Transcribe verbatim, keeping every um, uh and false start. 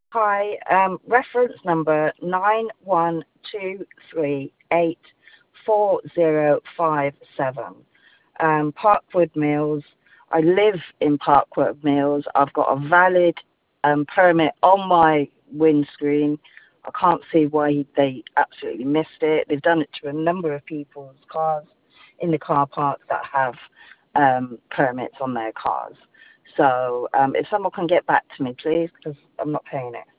Hi, um, reference number nine one two three eight four zero five seven. Um, Parkwood Mills. I live in Parkwood Mills. I've got a valid um, permit on my windscreen. I can't see why they absolutely missed it. They've done it to a number of people's cars in the car parks that have um, permits on their cars. So um, if someone can get back to me, please, because I'm not paying it.